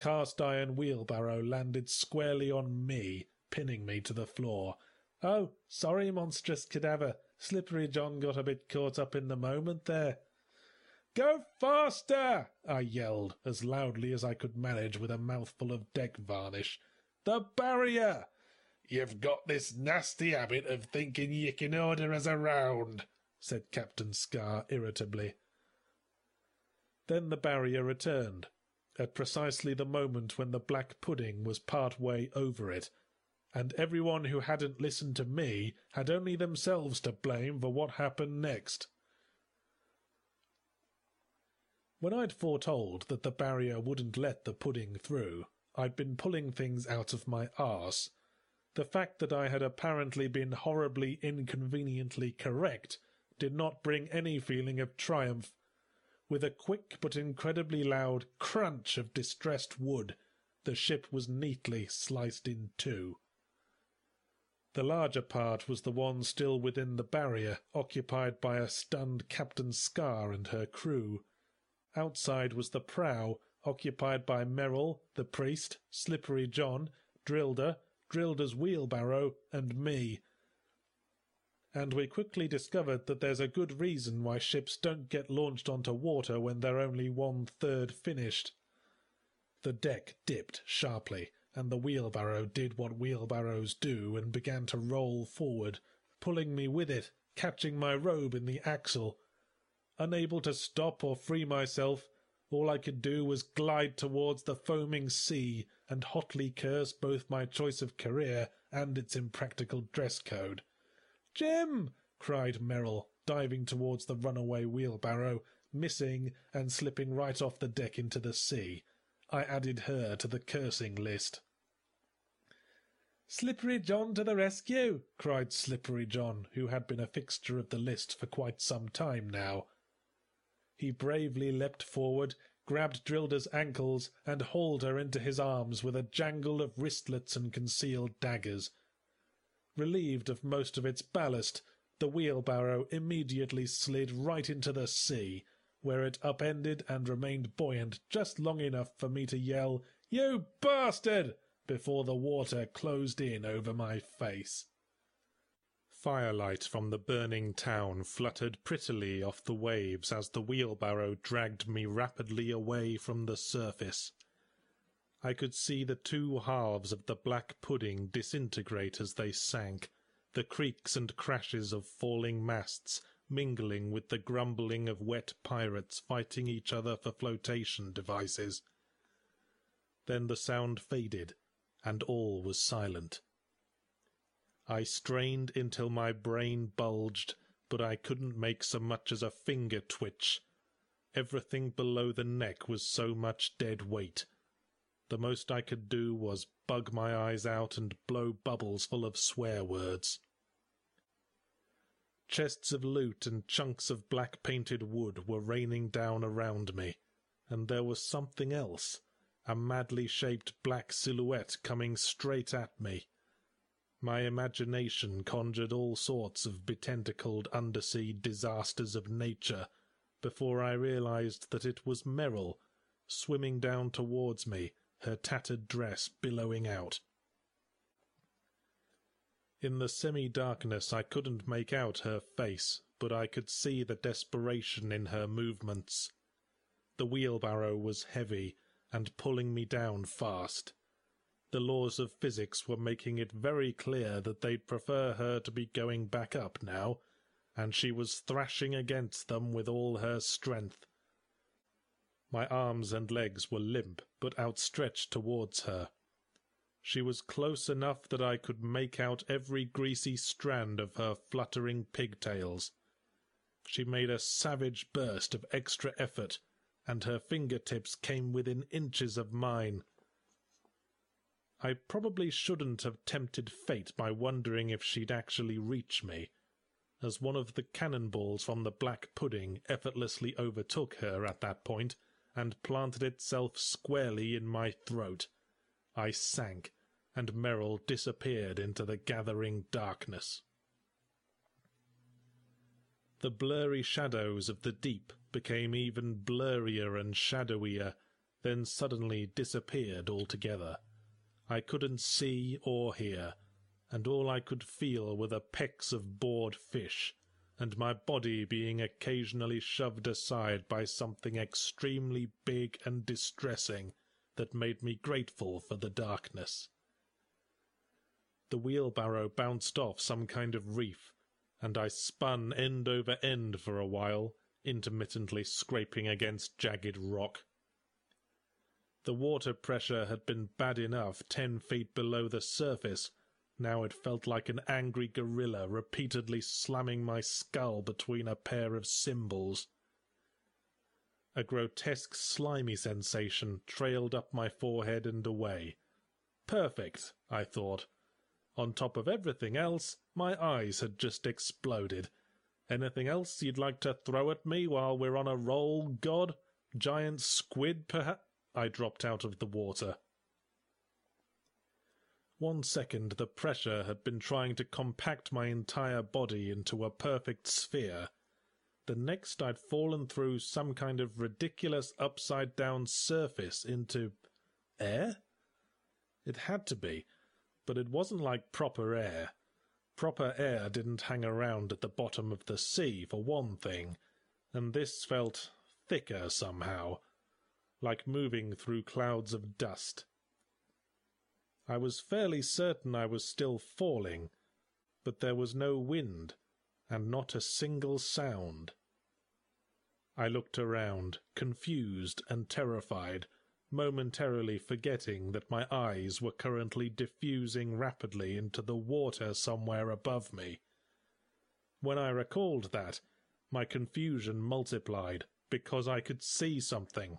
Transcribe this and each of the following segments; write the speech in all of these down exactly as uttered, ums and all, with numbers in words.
cast-iron wheelbarrow landed squarely on me, pinning me to the floor. "Oh, sorry, monstrous cadaver. Slippery John got a bit caught up in the moment there." "Go faster!" I yelled, as loudly as I could manage with a mouthful of deck varnish. "The barrier!" "You've got this nasty habit of thinking you can order us around," said Captain Scar irritably. Then the barrier returned, at precisely the moment when the black pudding was part way over it, and everyone who hadn't listened to me had only themselves to blame for what happened next. When I'd foretold that the barrier wouldn't let the pudding through, I'd been pulling things out of my arse. The fact that I had apparently been horribly inconveniently correct did not bring any feeling of triumph. With a quick but incredibly loud crunch of distressed wood, the ship was neatly sliced in two. The larger part was the one still within the barrier, occupied by a stunned Captain Scar and her crew. Outside was the prow, occupied by Merrill, the priest, Slippery John, Drilder, Drilder's wheelbarrow, and me. And we quickly discovered that there's a good reason why ships don't get launched onto water when they're only one-third finished. The deck dipped sharply, and the wheelbarrow did what wheelbarrows do and began to roll forward, pulling me with it, catching my robe in the axle. Unable to stop or free myself, all I could do was glide towards the foaming sea and hotly curse both my choice of career and its impractical dress code. "Jim!" cried Merrill, diving towards the runaway wheelbarrow, missing and slipping right off the deck into the sea. I added her to the cursing list. "Slippery John to the rescue!" cried Slippery John, who had been a fixture of the list for quite some time now. He bravely leapt forward, grabbed Drilder's ankles, and hauled her into his arms with a jangle of wristlets and concealed daggers. Relieved of most of its ballast, the wheelbarrow immediately slid right into the sea, where it upended and remained buoyant just long enough for me to yell, "You bastard!" before the water closed in over my face. Firelight from the burning town fluttered prettily off the waves as the wheelbarrow dragged me rapidly away from the surface. I could see the two halves of the black pudding disintegrate as they sank, the creaks and crashes of falling masts mingling with the grumbling of wet pirates fighting each other for flotation devices. Then the sound faded, and all was silent. I strained until my brain bulged, but I couldn't make so much as a finger twitch. Everything below the neck was so much dead weight. The most I could do was bug my eyes out and blow bubbles full of swear words. Chests of loot and chunks of black-painted wood were raining down around me, and there was something else, a madly shaped black silhouette coming straight at me. My imagination conjured all sorts of betentacled undersea disasters of nature before I realized that it was Merrill, swimming down towards me, her tattered dress billowing out. In the semi-darkness I couldn't make out her face, but I could see the desperation in her movements. The wheelbarrow was heavy, and pulling me down fast. The laws of physics were making it very clear that they'd prefer her to be going back up now, and she was thrashing against them with all her strength. My arms and legs were limp, but outstretched towards her. She was close enough that I could make out every greasy strand of her fluttering pigtails. She made a savage burst of extra effort, and her fingertips came within inches of mine. I probably shouldn't have tempted fate by wondering if she'd actually reach me, as one of the cannonballs from the black pudding effortlessly overtook her at that point and planted itself squarely in my throat. I sank, and Merrill disappeared into the gathering darkness. The blurry shadows of the deep became even blurrier and shadowier, then suddenly disappeared altogether. I couldn't see or hear, and all I could feel were the pecks of bored fish, and my body being occasionally shoved aside by something extremely big and distressing that made me grateful for the darkness. The wheelbarrow bounced off some kind of reef, and I spun end over end for a while, intermittently scraping against jagged rock. The water pressure had been bad enough ten feet below the surface. Now it felt like an angry gorilla repeatedly slamming my skull between a pair of cymbals. A grotesque slimy sensation trailed up my forehead and away. Perfect, I thought. On top of everything else, my eyes had just exploded. Anything else you'd like to throw at me while we're on a roll, God? Giant squid, perhaps? I dropped out of the water. One second the pressure had been trying to compact my entire body into a perfect sphere. The next I'd fallen through some kind of ridiculous upside-down surface into... air? It had to be, but it wasn't like proper air. Proper air didn't hang around at the bottom of the sea, for one thing, and this felt thicker somehow, like moving through clouds of dust. I was fairly certain I was still falling, but there was no wind, and not a single sound. I looked around, confused and terrified, momentarily forgetting that my eyes were currently diffusing rapidly into the water somewhere above me. When I recalled that, my confusion multiplied, because I could see something.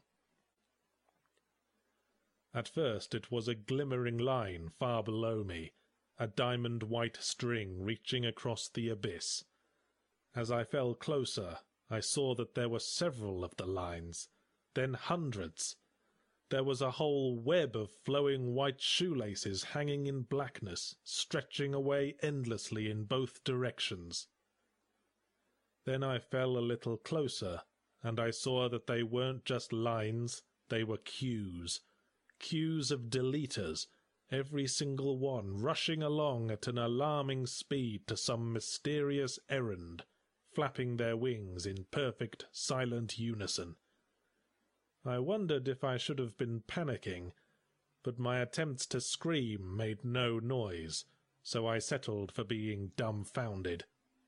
At first it was a glimmering line far below me, a diamond-white string reaching across the abyss. As I fell closer, I saw that there were several of the lines, then hundreds. There was a whole web of flowing white shoelaces hanging in blackness, stretching away endlessly in both directions. Then I fell a little closer, and I saw that they weren't just lines, they were queues. Queues of deleters, every single one rushing along at an alarming speed to some mysterious errand, flapping their wings in perfect, silent unison. I wondered if I should have been panicking, but my attempts to scream made no noise, so I settled for being dumbfounded.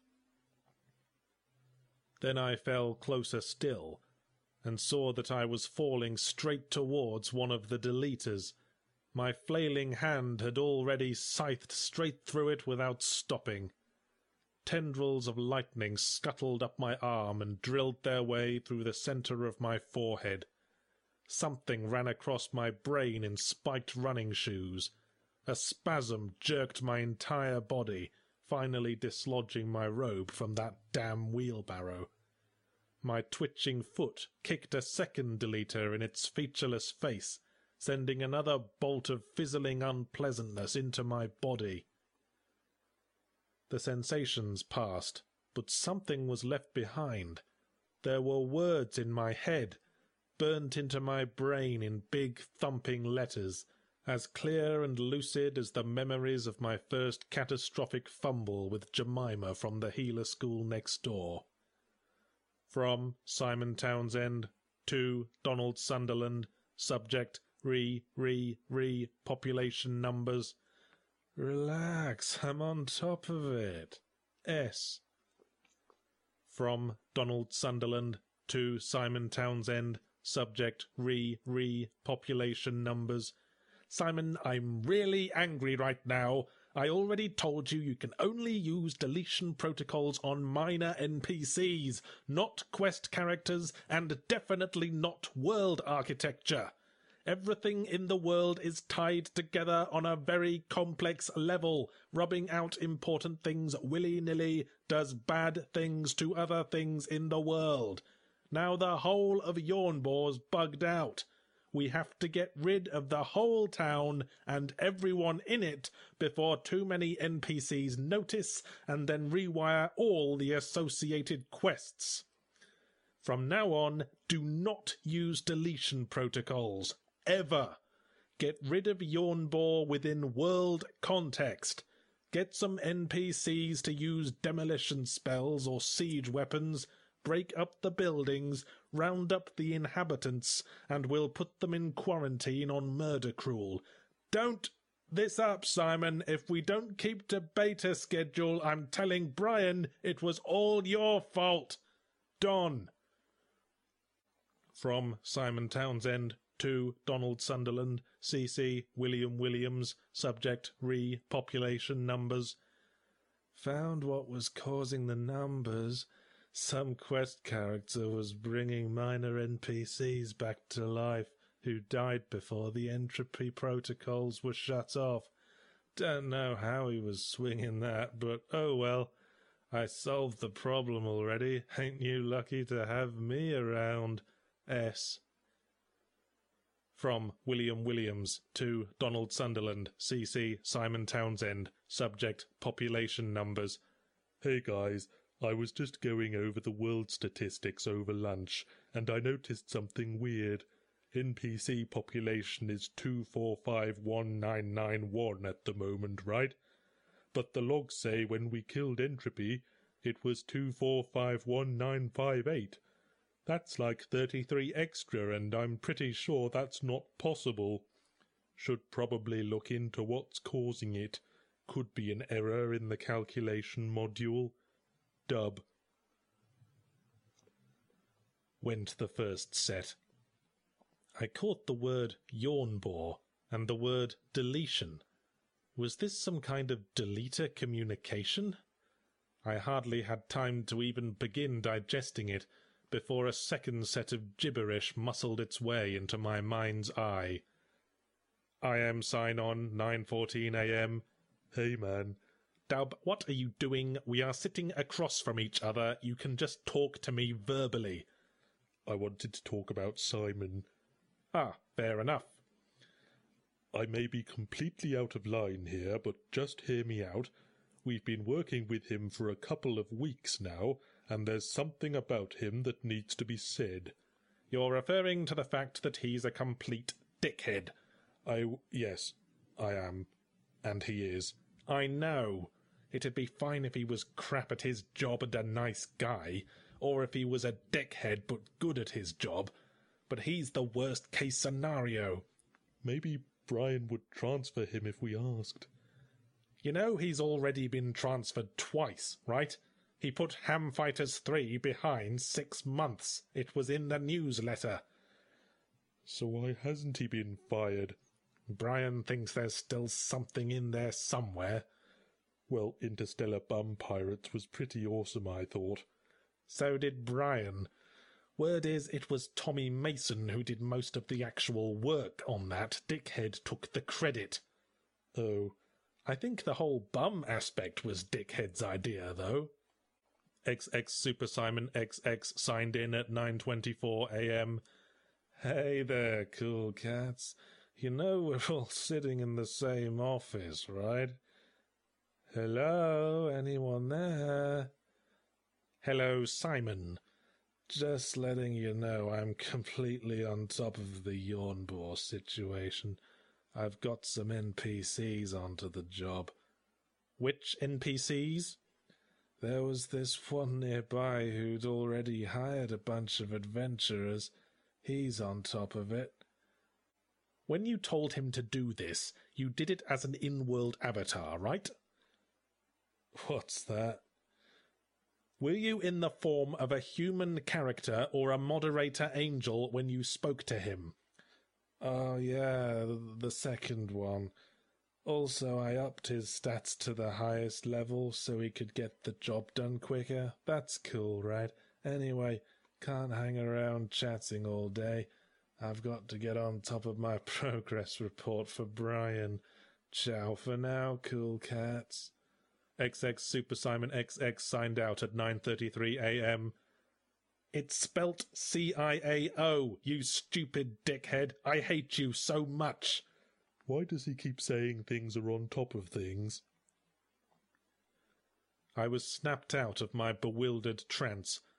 Then I fell closer still, and saw that I was falling straight towards one of the deleters. My flailing hand had already scythed straight through it without stopping. Tendrils of lightning scuttled up my arm and drilled their way through the centre of my forehead. Something ran across my brain in spiked running shoes. A spasm jerked my entire body, finally dislodging my robe from that damn wheelbarrow. My twitching foot kicked a second deleter in its featureless face, sending another bolt of fizzling unpleasantness into my body. The sensations passed, but something was left behind. There were words in my head, burnt into my brain in big thumping letters, as clear and lucid as the memories of my first catastrophic fumble with Jemima from the Healer School next door. From Simon Townsend to Donald Sunderland, subject re, re, re, population numbers. Relax, I'm on top of it. S. From Donald Sunderland to Simon Townsend, subject re, re, population numbers. Simon, I'm really angry right now. I already told you you can only use deletion protocols on minor N P Cs, not quest characters, and definitely not world architecture. Everything in the world is tied together on a very complex level. Rubbing out important things willy-nilly does bad things to other things in the world. Now the whole of Yawnbor's bugged out. We have to get rid of the whole town and everyone in it before too many N P Cs notice and then rewire all the associated quests. From now on, do not use deletion protocols. Ever. Get rid of Yawnbore within world context. Get some N P Cs to use demolition spells or siege weapons, break up the buildings, round up the inhabitants, and we'll put them in quarantine on Murdercruel. Don't this up, Simon. If we don't keep to beta schedule, I'm telling Brian it was all your fault. Don. From Simon Townsend to Donald Sunderland, C C William Williams, subject re population numbers. Found what was causing the numbers. Some quest character was bringing minor N P Cs back to life who died before the entropy protocols were shut off. Don't know how he was swinging that, but oh well. I solved the problem already. Ain't you lucky to have me around? S. From William Williams to Donald Sunderland, C C Simon Townsend, subject population numbers. Hey guys, I was just going over the world statistics over lunch, and I noticed something weird. N P C population is two four five one nine nine one at the moment, right? But the logs say when we killed Entropy, it was two four five one nine five eight. That's like thirty-three extra, and I'm pretty sure that's not possible. Should probably look into what's causing it. Could be an error in the calculation module. Dub. Went the first set. I caught the word Yawnbore and the word deletion. Was this some kind of deleter communication? I hardly had time to even begin digesting it before a second set of gibberish muscled its way into my mind's eye. I am sign on, nine fourteen a m. Hey man. Dub, what are you doing? We are sitting across from each other. You can just talk to me verbally. I wanted to talk about Simon. Ah, fair enough. I may be completely out of line here, but just hear me out. We've been working with him for a couple of weeks now, and there's something about him that needs to be said. You're referring to the fact that he's a complete dickhead. I... yes, I am. And he is. I know. It'd be fine if he was crap at his job and a nice guy, or if he was a dickhead but good at his job. But he's the worst-case scenario. Maybe Brian would transfer him if we asked. You know he's already been transferred twice, right? He put Ham Fighters three behind six months. It was in the newsletter. So why hasn't he been fired? Brian thinks there's still something in there somewhere. Well, Interstellar Bum Pirates was pretty awesome, I thought. So did Brian. Word is it was Tommy Mason who did most of the actual work on that. Dickhead took the credit. Oh, I think the whole bum aspect was Dickhead's idea, though. X X Super Simon X X signed in at nine twenty-four a m. Hey there, cool cats. You know we're all sitting in the same office, right? Hello, anyone there? Hello, Simon. Just letting you know I'm completely on top of the Yawnbore situation. I've got some N P Cs onto the job. Which N P Cs? There was this one nearby who'd already hired a bunch of adventurers. He's on top of it. When you told him to do this, you did it as an in-world avatar, right? What's that? Were you in the form of a human character or a moderator angel when you spoke to him? Oh yeah, the second one. Also, I upped his stats to the highest level so he could get the job done quicker. That's cool, right? Anyway, can't hang around chatting all day. I've got to get on top of my progress report for Brian. Ciao for now, cool cats. X X Super Simon X X signed out at nine thirty-three a m. It's spelt C I A O, you stupid dickhead. I hate you so much. Why does he keep saying things are on top of things? I was snapped out of my bewildered trance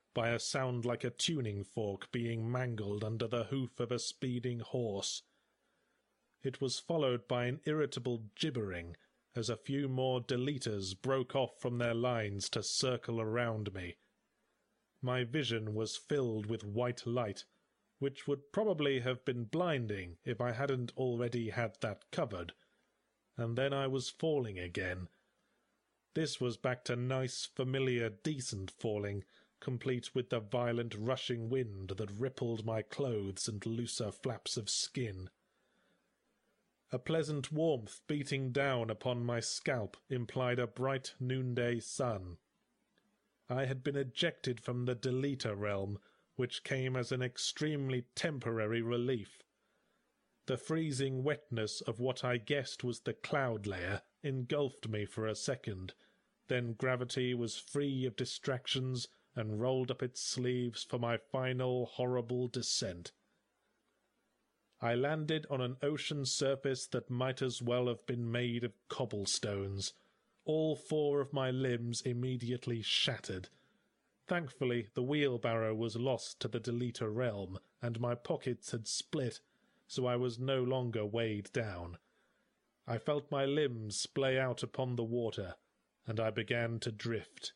by a sound like a tuning fork being mangled under the hoof of a speeding horse. It was followed by an irritable gibbering as a few more deleters broke off from their lines to circle around me. My vision was filled with white light, which would probably have been blinding if I hadn't already had that covered, and then I was falling again. This was back to nice, familiar, decent falling, complete with the violent rushing wind that rippled my clothes and looser flaps of skin. A pleasant warmth beating down upon my scalp implied a bright noonday sun. I had been ejected from the Deleter realm, which came as an extremely temporary relief. The freezing wetness of what I guessed was the cloud layer engulfed me for a second, then gravity was free of distractions and rolled up its sleeves for my final horrible descent. I landed on an ocean surface that might as well have been made of cobblestones. All four of my limbs immediately shattered. Thankfully, the wheelbarrow was lost to the Deleter realm, and my pockets had split, so I was no longer weighed down. I felt my limbs splay out upon the water, and I began to drift.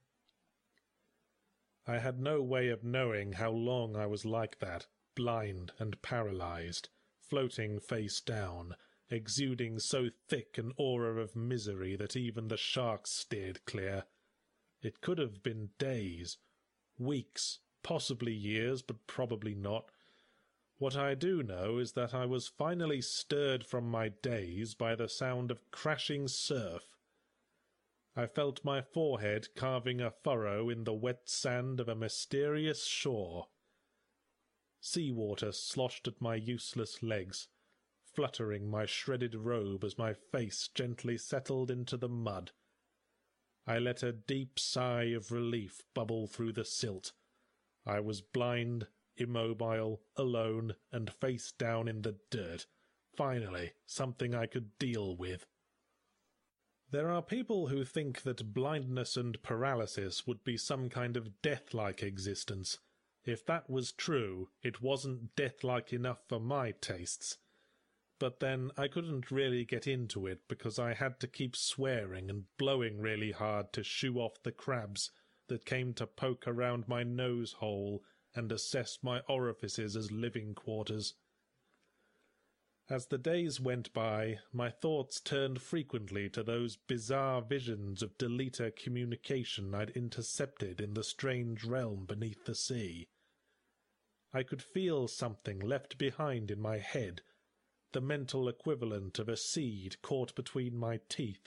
I had no way of knowing how long I was like that, blind and paralyzed, floating face down, exuding so thick an aura of misery that even the sharks steered clear. It could have been days, weeks, possibly years, but probably not. What I do know is that I was finally stirred from my daze by the sound of crashing surf. I felt my forehead carving a furrow in the wet sand of a mysterious shore. Sea-water sloshed at my useless legs, fluttering my shredded robe as my face gently settled into the mud. I let a deep sigh of relief bubble through the silt. I was blind, immobile, alone, and face down in the dirt. Finally, something I could deal with. There are people who think that blindness and paralysis would be some kind of death-like existence. If that was true, it wasn't death-like enough for my tastes. But then I couldn't really get into it because I had to keep swearing and blowing really hard to shoo off the crabs that came to poke around my nose hole and assess my orifices as living quarters. As the days went by, my thoughts turned frequently to those bizarre visions of Deleter communication I'd intercepted in the strange realm beneath the sea. I could feel something left behind in my head, the mental equivalent of a seed caught between my teeth.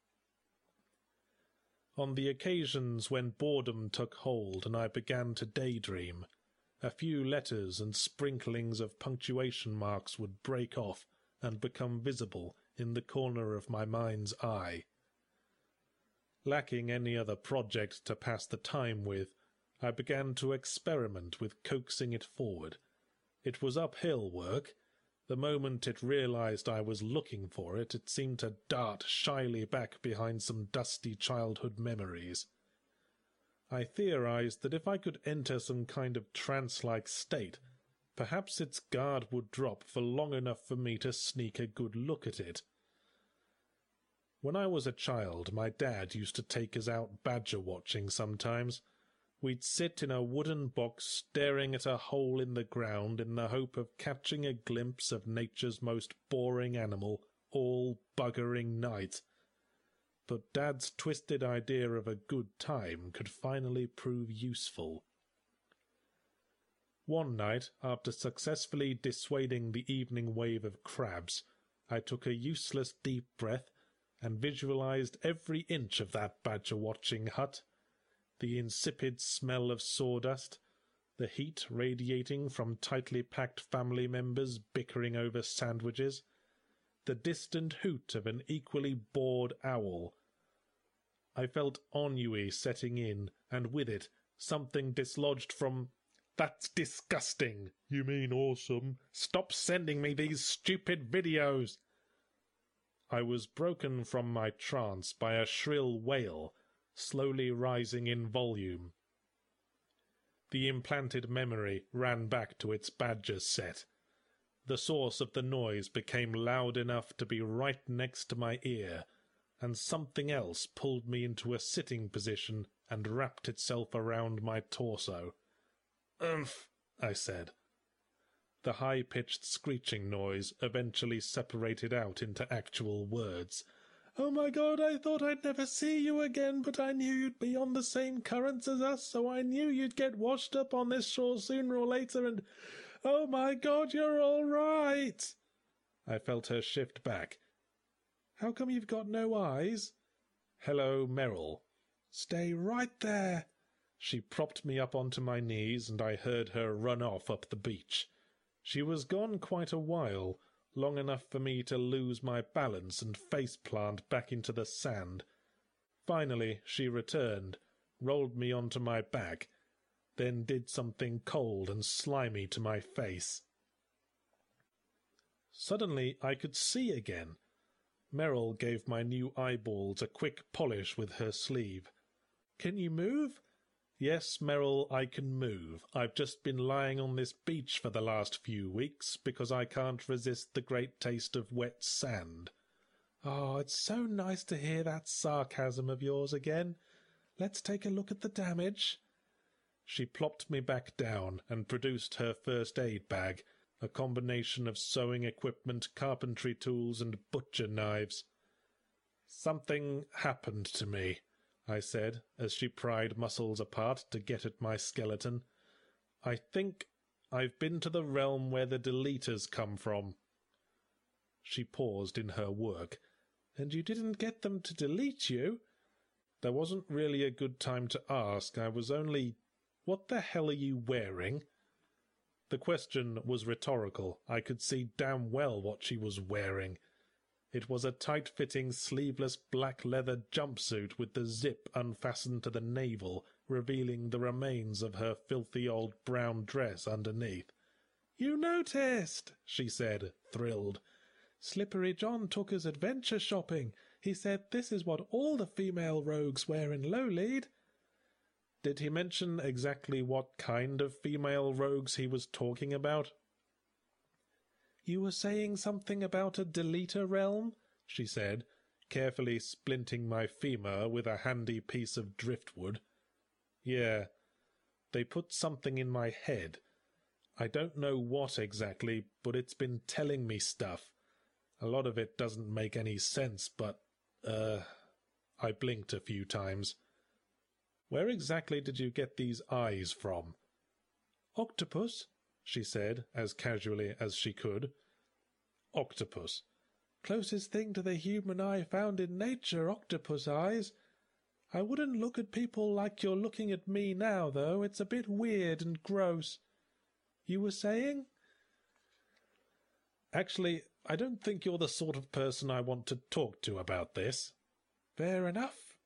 On the occasions when boredom took hold and I began to daydream, a few letters and sprinklings of punctuation marks would break off and become visible in the corner of my mind's eye. Lacking any other project to pass the time with, I began to experiment with coaxing it forward. It was uphill work. The moment it realized I was looking for it, it seemed to dart shyly back behind some dusty childhood memories. I theorized that if I could enter some kind of trance-like state, perhaps its guard would drop for long enough for me to sneak a good look at it. When I was a child, my dad used to take us out badger-watching sometimes. We'd sit in a wooden box staring at a hole in the ground in the hope of catching a glimpse of nature's most boring animal all buggering night. But Dad's twisted idea of a good time could finally prove useful. One night, after successfully dissuading the evening wave of crabs, I took a useless deep breath and visualized every inch of that badger-watching hut, the insipid smell of sawdust, the heat radiating from tightly packed family members bickering over sandwiches, the distant hoot of an equally bored owl. I felt ennui setting in, and with it something dislodged from— "That's disgusting!" "You mean awesome!" "Stop sending me these stupid videos!" I was broken from my trance by a shrill wail, slowly rising in volume. The implanted memory ran back to its badger set. The source of the noise became loud enough to be right next to my ear, and something else pulled me into a sitting position and wrapped itself around my torso. "Umph," I said. The high-pitched screeching noise eventually separated out into actual words. "Oh my God, I thought I'd never see you again, but I knew you'd be on the same currents as us, so I knew you'd get washed up on this shore sooner or later, and oh my God, you're all right!" I felt her shift back. "How come you've got no eyes?" "Hello, Merrill." "Stay right there." She propped me up onto my knees, and I heard her run off up the beach. She was gone quite a while, long enough for me to lose my balance and face-plant back into the sand. Finally she returned, rolled me onto my back, then did something cold and slimy to my face. Suddenly I could see again. Merrill gave my new eyeballs a quick polish with her sleeve. "Can you move?" "Yes, Merrill, I can move. I've just been lying on this beach for the last few weeks because I can't resist the great taste of wet sand." "Oh, it's so nice to hear that sarcasm of yours again. Let's take a look at the damage." She plopped me back down and produced her first aid bag, a combination of sewing equipment, carpentry tools, and butcher knives. "Something happened to me," I said, as she pried muscles apart to get at my skeleton. "I think I've been to the realm where the Deleters come from." She paused in her work. "And you didn't get them to delete you?" There wasn't really a good time to ask. I was only... "What the hell are you wearing?" The question was rhetorical. I could see damn well what she was wearing. It was a tight-fitting, sleeveless black leather jumpsuit with the zip unfastened to the navel, revealing the remains of her filthy old brown dress underneath. "You noticed," she said, thrilled. "Slippery John took us adventure shopping. He said this is what all the female rogues wear in Lowlead." "Did he mention exactly what kind of female rogues he was talking about?" "You were saying something about a Deleter realm," she said, carefully splinting my femur with a handy piece of driftwood. "Yeah, they put something in my head. I don't know what exactly, but it's been telling me stuff. A lot of it doesn't make any sense, but, uh... I blinked a few times. "Where exactly did you get these eyes from?" "Octopus," she said, as casually as she could. "Octopus." "Closest thing to the human eye found in nature, octopus eyes. I wouldn't look at people like you're looking at me now, though. It's a bit weird and gross. You were saying?" "Actually, I don't think you're the sort of person I want to talk to about this." "Fair enough."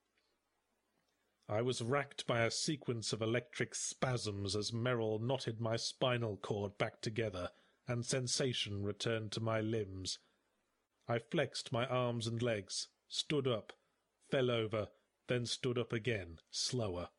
I was racked by a sequence of electric spasms as Merrill knotted my spinal cord back together, and sensation returned to my limbs. I flexed my arms and legs, stood up, fell over, then stood up again, slower.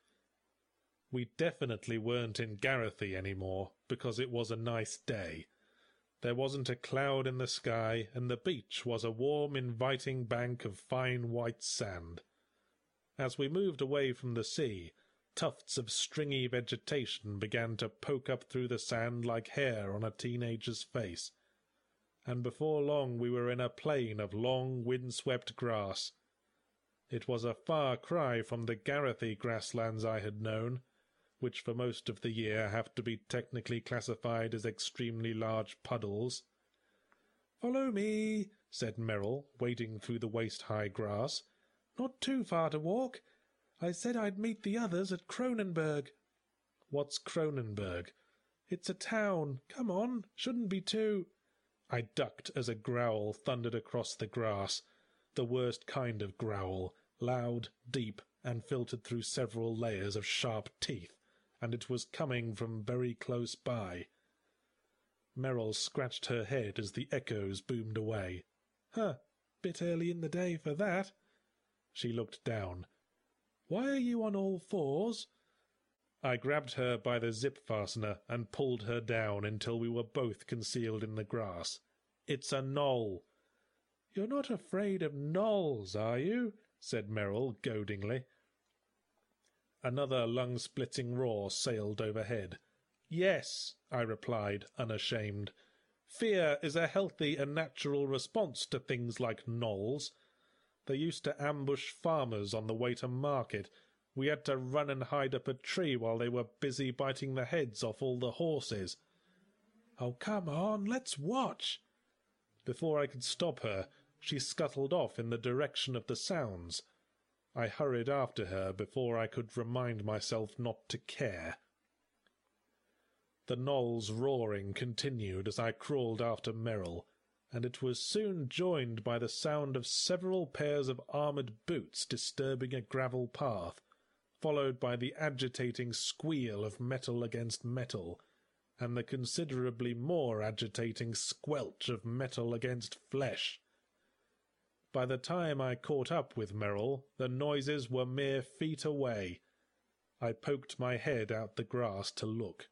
We definitely weren't in Garethy anymore, because it was a nice day. There wasn't a cloud in the sky, and the beach was a warm, inviting bank of fine white sand. As we moved away from the sea, tufts of stringy vegetation began to poke up through the sand like hair on a teenager's face, and before long we were in a plain of long, wind-swept grass. It was a far cry from the Garethy grasslands I had known, which for most of the year have to be technically classified as extremely large puddles. "Follow me," said Merrill, wading through the waist-high grass. "Not too far to walk. I said I'd meet the others at Cronenberg." "What's Cronenberg?" "It's a town. Come on, shouldn't be too—" I ducked as a growl thundered across the grass, the worst kind of growl, loud, deep, and filtered through several layers of sharp teeth, and it was coming from very close by. Merrill scratched her head as the echoes boomed away. "Huh, bit early in the day for that." She looked down. "Why are you on all fours?" I grabbed her by the zip-fastener and pulled her down until we were both concealed in the grass. "It's a knoll." "You're not afraid of knolls, are you?" said Merrill, goadingly. Another lung-splitting roar sailed overhead. "Yes," I replied, unashamed. "Fear is a healthy and natural response to things like knolls. They used to ambush farmers on the way to market. We had to run and hide up a tree while they were busy biting the heads off all the horses." "Oh, come on, let's watch." Before I could stop her, she scuttled off in the direction of the sounds. I hurried after her before I could remind myself not to care. The knoll's roaring continued as I crawled after Merrill, and it was soon joined by the sound of several pairs of armoured boots disturbing a gravel path, followed by the agitating squeal of metal against metal, and the considerably more agitating squelch of metal against flesh. By the time I caught up with Merrill, the noises were mere feet away. I poked my head out the grass to look.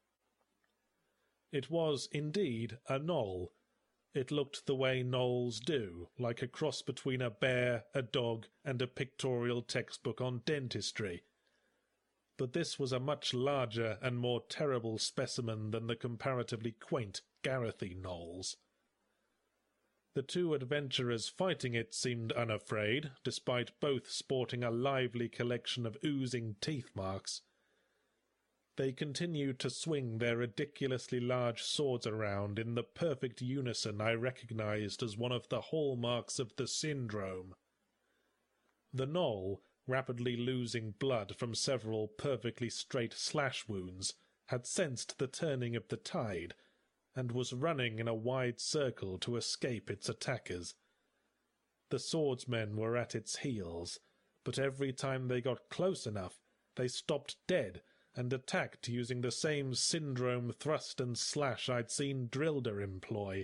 It was, indeed, a knoll. It looked the way knolls do, like a cross between a bear, a dog, and a pictorial textbook on dentistry. But this was a much larger and more terrible specimen than the comparatively quaint Garrethy knolls. The two adventurers fighting it seemed unafraid, despite both sporting a lively collection of oozing teeth marks. They continued to swing their ridiculously large swords around in the perfect unison I recognized as one of the hallmarks of the syndrome. The knoll, rapidly losing blood from several perfectly straight slash wounds, had sensed the turning of the tide, and was running in a wide circle to escape its attackers. The swordsmen were at its heels, but every time they got close enough, they stopped dead and attacked using the same syndrome thrust and slash I'd seen Drilder employ.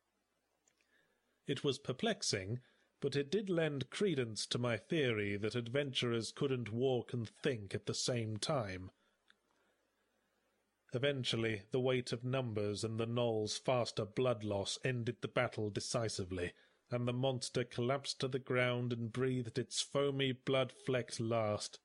It was perplexing, but it did lend credence to my theory that adventurers couldn't walk and think at the same time. Eventually, the weight of numbers and the knoll's faster blood loss ended the battle decisively, and the monster collapsed to the ground and breathed its foamy, blood-flecked last.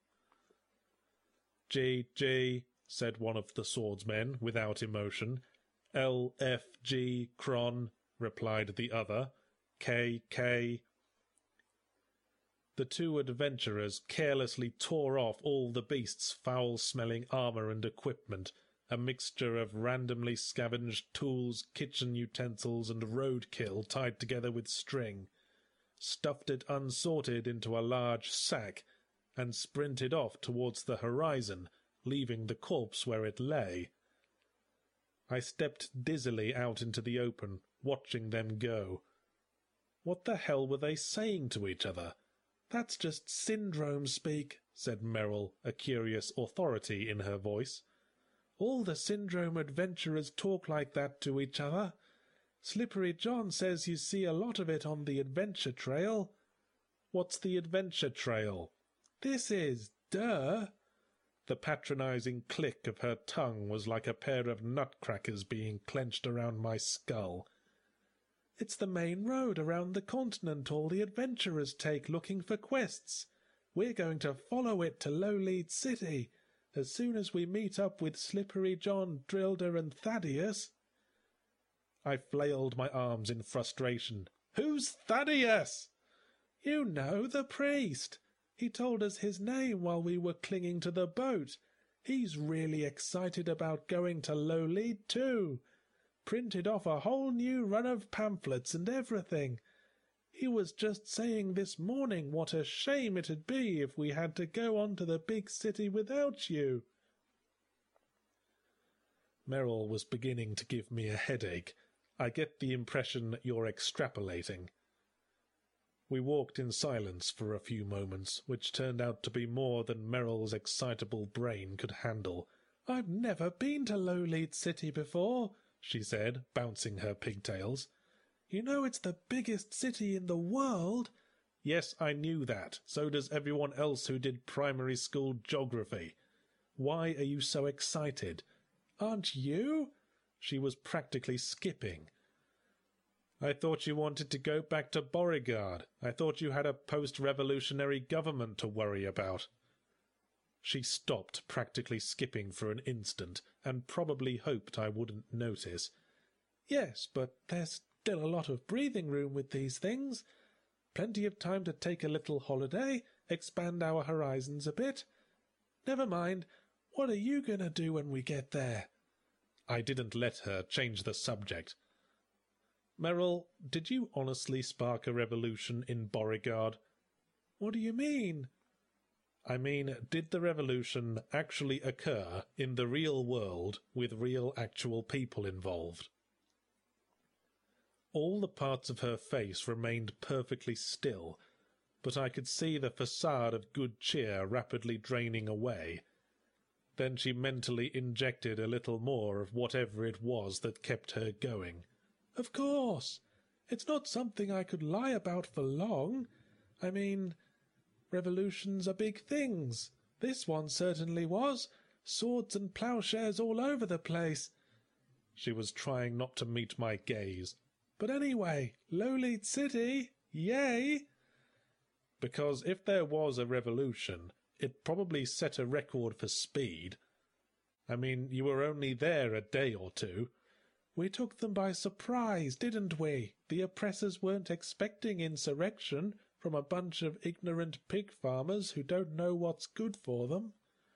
"G G," said one of the swordsmen, without emotion. "L F G Cron," replied the other. "K K." The two adventurers carelessly tore off all the beast's foul-smelling armour and equipment, a mixture of randomly scavenged tools, kitchen utensils, and roadkill tied together with string, stuffed it unsorted into a large sack, and sprinted off towards the horizon, leaving the corpse where it lay. I stepped dizzily out into the open, watching them go. What the hell were they saying to each other? "That's just syndrome speak," said Merrill, a curious authority in her voice. "All the syndrome adventurers talk like that to each other. Slippery John says you see a lot of it on the adventure trail." "What's the adventure trail?" "This is, duh." The patronizing click of her tongue was like a pair of nutcrackers being clenched around my skull. "It's the main road around the continent all the adventurers take looking for quests. We're going to follow it to Lowlead City, as soon as we meet up with Slippery John, Drilder, and Thaddeus." I flailed my arms in frustration. "Who's Thaddeus?" "You know, the priest. He told us his name while we were clinging to the boat. He's really excited about going to Lowlead too. Printed off a whole new run of pamphlets and everything. He was just saying this morning what a shame it'd be if we had to go on to the big city without you." Merrill was beginning to give me a headache. "I get the impression you're extrapolating." We walked in silence for a few moments, which turned out to be more than Merrill's excitable brain could handle. "I've never been to Lowlead City before," she said, bouncing her pigtails. "You know it's the biggest city in the world." "Yes, I knew that. So does everyone else who did primary school geography. Why are you so excited? Aren't you? She was practically skipping. I thought you wanted to go back to Beauregard. I thought you had a post-revolutionary government to worry about. She stopped, practically skipping for an instant, and probably hoped I wouldn't notice. Yes, but there's still a lot of breathing room with these things. Plenty of time to take a little holiday, expand our horizons a bit. Never mind, what are you going to do when we get there? I didn't let her change the subject. Merrill, did you honestly spark a revolution in Beauregard? What do you mean? I mean, did the revolution actually occur in the real world with real actual people involved? All the parts of her face remained perfectly still, but I could see the facade of good cheer rapidly draining away. Then she mentally injected a little more of whatever it was that kept her going. Of course! It's not something I could lie about for long. I mean, revolutions are big things. This one certainly was. Swords and ploughshares all over the place. She was trying not to meet my gaze. But anyway, Lowlead City, yay! Because if there was a revolution, it probably set a record for speed. I mean, you were only there a day or two. We took them by surprise, didn't we? The oppressors weren't expecting insurrection from a bunch of ignorant pig farmers who don't know what's good for them.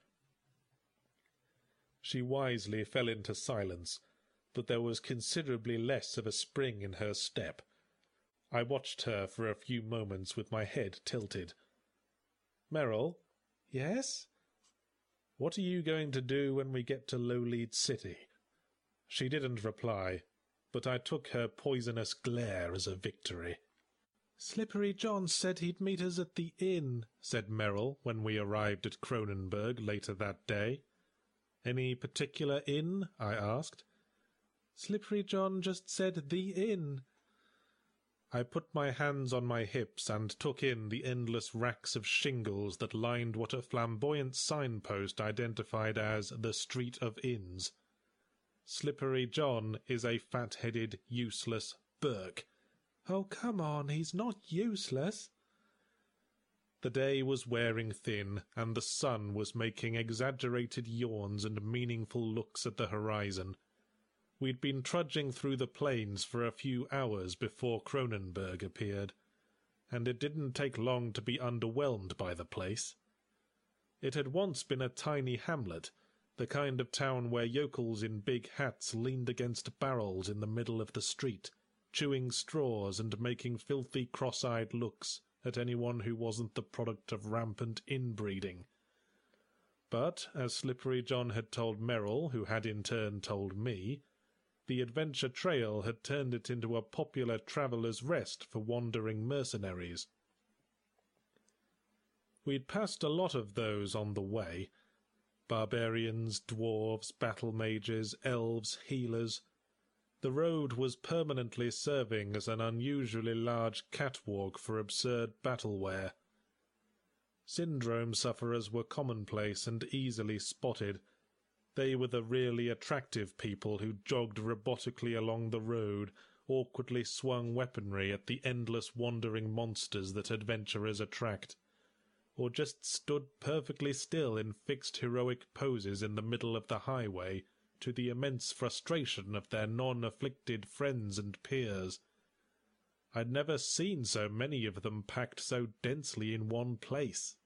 She wisely fell into silence, but there was considerably less of a spring in her step. I watched her for a few moments with my head tilted. Merrill? Yes? What are you going to do when we get to Lowlead City? She didn't reply, but I took her poisonous glare as a victory. Slippery John said he'd meet us at the inn, said Merrill when we arrived at Cronenberg later that day. Any particular inn? I asked. Slippery John just said the inn. I put my hands on my hips and took in the endless racks of shingles that lined what a flamboyant signpost identified as the Street of Inns. Slippery John is a fat-headed, useless Burke. Oh, come on, he's not useless. The day was wearing thin, and the sun was making exaggerated yawns and meaningful looks at the horizon. We'd been trudging through the plains for a few hours before Cronenberg appeared, and it didn't take long to be underwhelmed by the place. It had once been a tiny hamlet, the kind of town where yokels in big hats leaned against barrels in the middle of the street, chewing straws and making filthy cross-eyed looks at anyone who wasn't the product of rampant inbreeding. But, as Slippery John had told Merrill, who had in turn told me, the adventure trail had turned it into a popular traveller's rest for wandering mercenaries. We'd passed a lot of those on the way. Barbarians, dwarves, battle mages, elves, healers. The road was permanently serving as an unusually large catwalk for absurd battleware. Syndrome sufferers were commonplace and easily spotted. They were the really attractive people who jogged robotically along the road, awkwardly swung weaponry at the endless wandering monsters that adventurers attract, or just stood perfectly still in fixed heroic poses in the middle of the highway, to the immense frustration of their non-afflicted friends and peers. I'd never seen so many of them packed so densely in one place.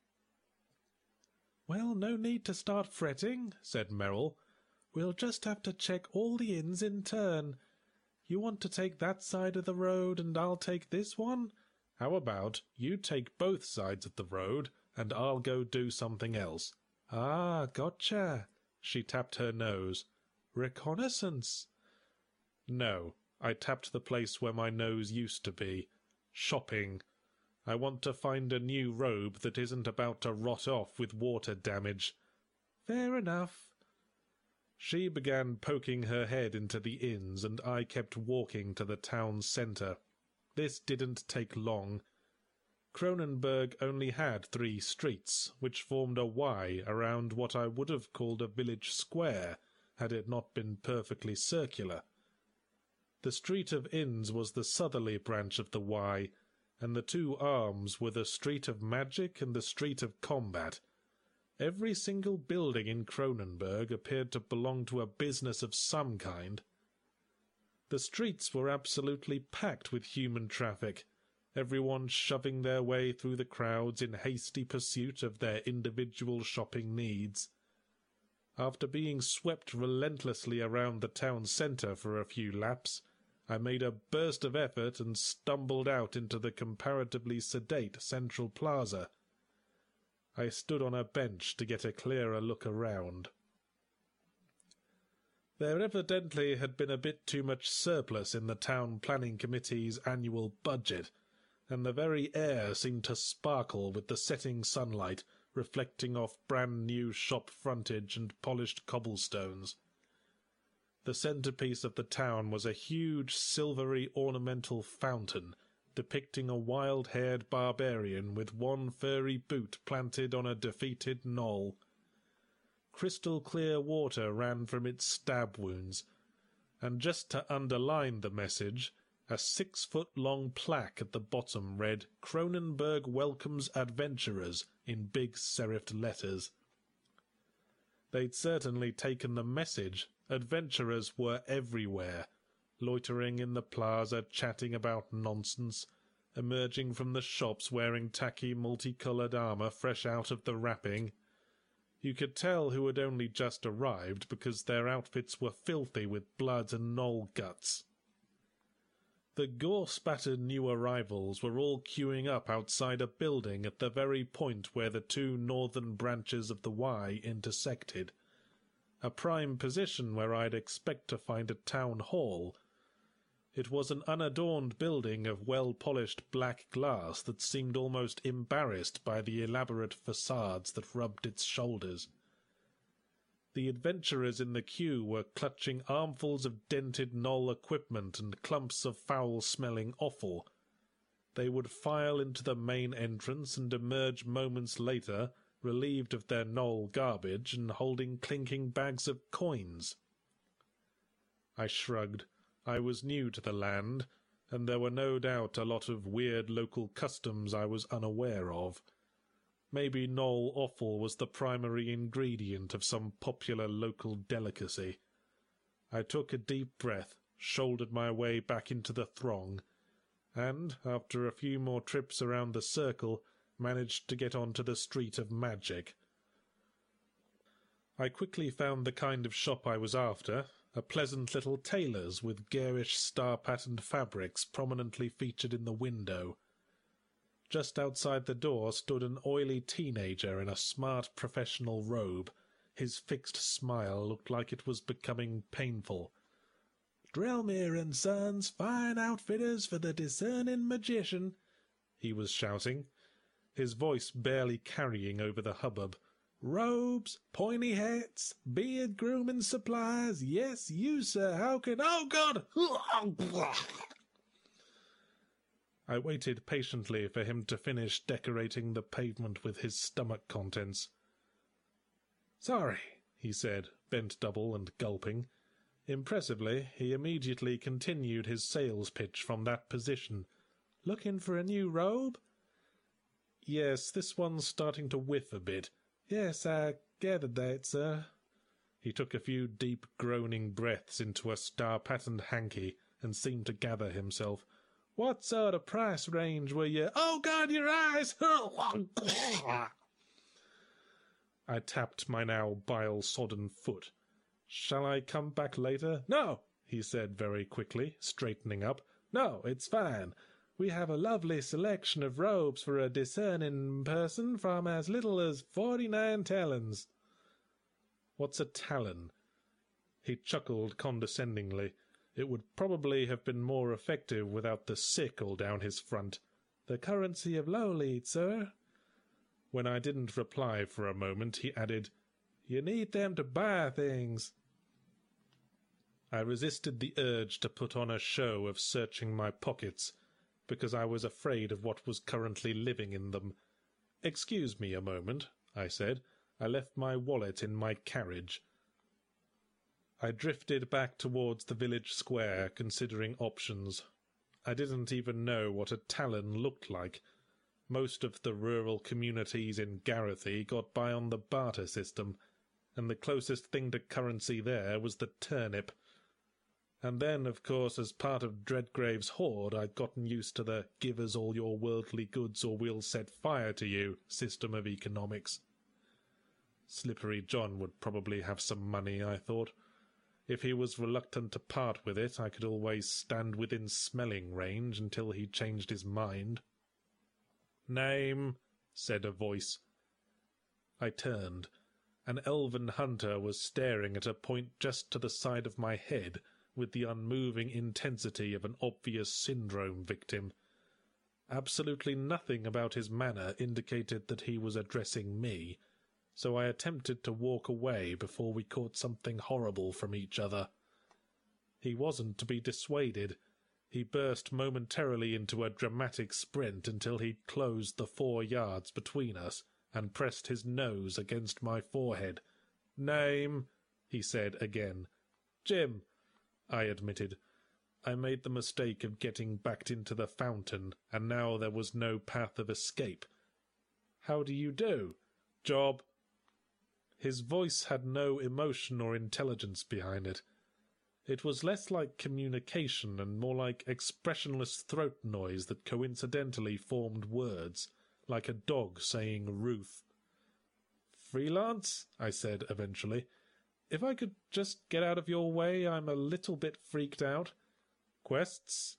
"Well, no need to start fretting," said Merrill. "We'll just have to check all the inns in turn. You want to take that side of the road, and I'll take this one? How about you take both sides of the road, and I'll go do something else?" "Ah, gotcha." She tapped her nose. "Reconnaissance?" "No." I tapped the place where my nose used to be. "Shopping. I want to find a new robe that isn't about to rot off with water damage." "Fair enough." She began poking her head into the inns, and I kept walking to the town centre. This didn't take long. Cronenberg only had three streets, which formed a Y around what I would have called a village square, had it not been perfectly circular. The Street of Inns was the southerly branch of the Y, and the two arms were the Street of Magic and the Street of Combat. Every single building in Cronenberg appeared to belong to a business of some kind. The streets were absolutely packed with human traffic, everyone shoving their way through the crowds in hasty pursuit of their individual shopping needs. After being swept relentlessly around the town centre for a few laps, I made a burst of effort and stumbled out into the comparatively sedate central plaza. I stood on a bench to get a clearer look around. There evidently had been a bit too much surplus in the town planning committee's annual budget, and the very air seemed to sparkle with the setting sunlight, reflecting off brand-new shop frontage and polished cobblestones. The centrepiece of the town was a huge silvery ornamental fountain, depicting a wild-haired barbarian with one furry boot planted on a defeated knoll. Crystal-clear water ran from its stab wounds, and just to underline the message, a six-foot-long plaque at the bottom read, "Cronenberg welcomes adventurers," in big serifed letters. They'd certainly taken the message. Adventurers were everywhere, loitering in the plaza, chatting about nonsense, emerging from the shops wearing tacky multicoloured armour fresh out of the wrapping. You could tell who had only just arrived because their outfits were filthy with blood and knoll guts. The gore-spattered new arrivals were all queuing up outside a building at the very point where the two northern branches of the Y intersected, a prime position where I'd expect to find a town hall. It was an unadorned building of well-polished black glass that seemed almost embarrassed by the elaborate facades that rubbed its shoulders. The adventurers in the queue were clutching armfuls of dented knoll equipment and clumps of foul-smelling offal. They would file into the main entrance and emerge moments later, relieved of their knoll garbage and holding clinking bags of coins. I shrugged. I was new to the land, and there were no doubt a lot of weird local customs I was unaware of. Maybe knoll offal was the primary ingredient of some popular local delicacy. I took a deep breath, shouldered my way back into the throng, and, after a few more trips around the circle, managed to get onto the Street of Magic. I quickly found the kind of shop I was after, a pleasant little tailor's with garish star-patterned fabrics prominently featured in the window. Just outside the door stood an oily teenager in a smart professional robe. His fixed smile looked like it was becoming painful. "Drellmere and Sons, fine outfitters for the discerning magician," he was shouting, his voice barely carrying over the hubbub. "Robes, pointy hats, beard grooming supplies. Yes, you, sir. How can—" "Oh, God!" I waited patiently for him to finish decorating the pavement with his stomach contents. "Sorry," he said, bent double and gulping. Impressively, he immediately continued his sales pitch from that position. "Looking for a new robe?" "Yes, this one's starting to whiff a bit." "Yes, I gathered that, sir." He took a few deep groaning breaths into a star-patterned hanky and seemed to gather himself. "What sort of price range were you—" "Oh, God, your eyes!" I tapped my now bile-sodden foot. "Shall I come back later?" "No," he said very quickly, straightening up. "No, it's fine. We have a lovely selection of robes for a discerning person from as little as forty-nine talons." "What's a talon?" He chuckled condescendingly. It would probably have been more effective without the sickle down his front. "The currency of Lowleat, sir." When I didn't reply for a moment, he added, "You need them to buy things." I resisted the urge to put on a show of searching my pockets. because I was afraid of what was currently living in them. "Excuse me a moment," I said. "I left my wallet in my carriage." I drifted back towards the village square, considering options. I didn't even know what a talon looked like. Most of the rural communities in Garrethy got by on the barter system, and the closest thing to currency there was the turnip. And then, of course, as part of Dreadgrave's hoard, I'd gotten used to the "give us all your worldly goods or we'll set fire to you" system of economics. Slippery John would probably have some money, I thought. If he was reluctant to part with it, I could always stand within smelling range until he changed his mind. "Name," said a voice. I turned. An elven hunter was staring at a point just to the side of my head, with the unmoving intensity of an obvious syndrome victim. Absolutely nothing about his manner indicated that he was addressing me, so I attempted to walk away before we caught something horrible from each other. He wasn't to be dissuaded. He burst momentarily into a dramatic sprint until he'd closed the four yards between us and pressed his nose against my forehead. "Name," he said again. "Jim," I admitted. I made the mistake of getting backed into the fountain, and now there was no path of escape. "How do you do? Job?" His voice had no emotion or intelligence behind it. It was less like communication and more like expressionless throat noise that coincidentally formed words, like a dog saying "Ruth." "Freelance?" I said eventually. "If I could just get out of your way, I'm a little bit freaked out. Quests?"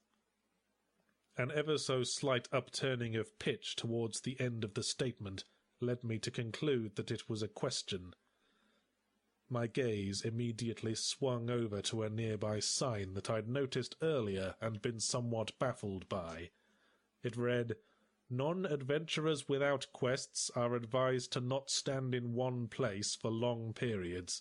An ever so slight upturning of pitch towards the end of the statement led me to conclude that it was a question. My gaze immediately swung over to a nearby sign that I'd noticed earlier and been somewhat baffled by. It read, "Non-adventurers without quests are advised to not stand in one place for long periods."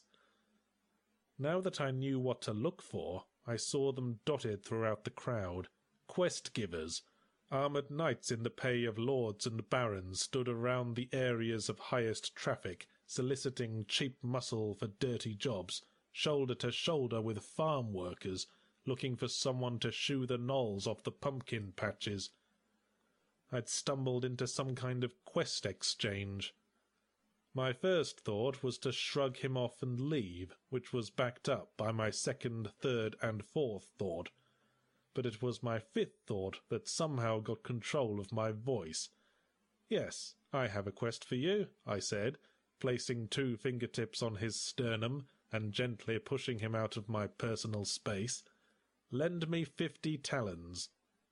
Now that I knew what to look for, I saw them dotted throughout the crowd. Quest-givers. Armoured knights in the pay of lords and barons stood around the areas of highest traffic, soliciting cheap muscle for dirty jobs, shoulder to shoulder with farm workers, looking for someone to shoo the knolls off the pumpkin patches. I'd stumbled into some kind of quest exchange. My first thought was to shrug him off and leave, which was backed up by my second, third, and fourth thought. But it was my fifth thought that somehow got control of my voice. "Yes, I have a quest for you," I said, placing two fingertips on his sternum and gently pushing him out of my personal space. "Lend me fifty talons."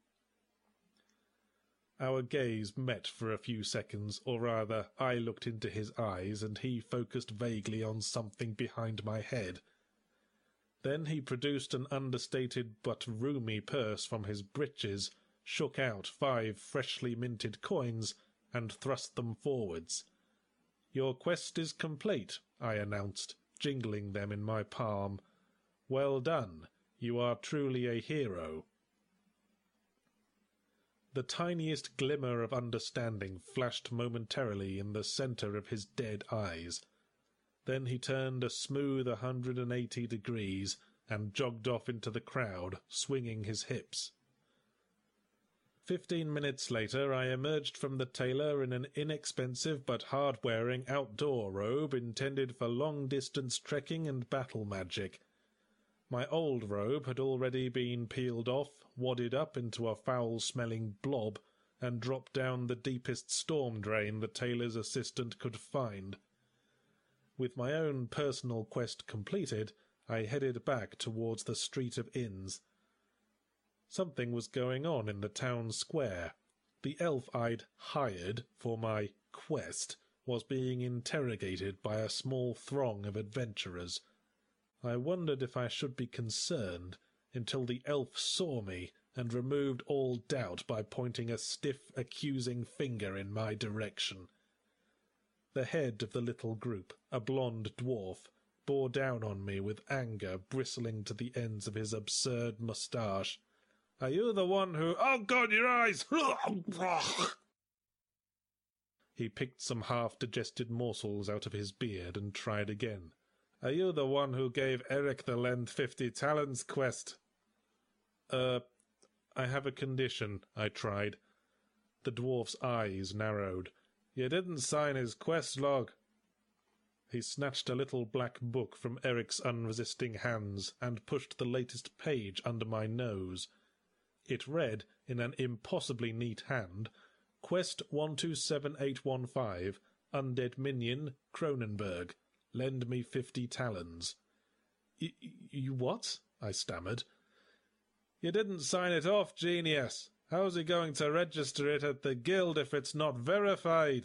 Our gaze met for a few seconds, or rather, I looked into his eyes and he focused vaguely on something behind my head. Then he produced an understated but roomy purse from his breeches, shook out five freshly minted coins, and thrust them forwards. "Your quest is complete," I announced, jingling them in my palm. "Well done. You are truly a hero." The tiniest glimmer of understanding flashed momentarily in the centre of his dead eyes. Then he turned a smooth a hundred and eighty degrees and jogged off into the crowd, swinging his hips. Fifteen minutes later I emerged from the tailor in an inexpensive but hard-wearing outdoor robe intended for long-distance trekking and battle magic. My old robe had already been peeled off, wadded up into a foul-smelling blob, and dropped down the deepest storm drain the tailor's assistant could find. With my own personal quest completed, I headed back towards the street of inns. Something was going on in the town square. The elf I'd hired for my quest was being interrogated by a small throng of adventurers. I wondered if I should be concerned, until the elf saw me and removed all doubt by pointing a stiff, accusing finger in my direction. The head of the little group, a blond dwarf, bore down on me with anger bristling to the ends of his absurd moustache. Are you the one who— Oh, God, your eyes! He picked some half-digested morsels out of his beard and tried again. Are you the one who gave Eric the Lend fifty talents quest? Uh, I have a condition, I tried. The dwarf's eyes narrowed. You didn't sign his quest log. He snatched a little black book from Eric's unresisting hands and pushed the latest page under my nose. It read, in an impossibly neat hand, Quest one two seven eight one five, Undead Minion, Cronenberg. Lend me fifty talons. Y you what? I stammered. You didn't sign it off, genius. How's he going to register it at the guild if it's not verified?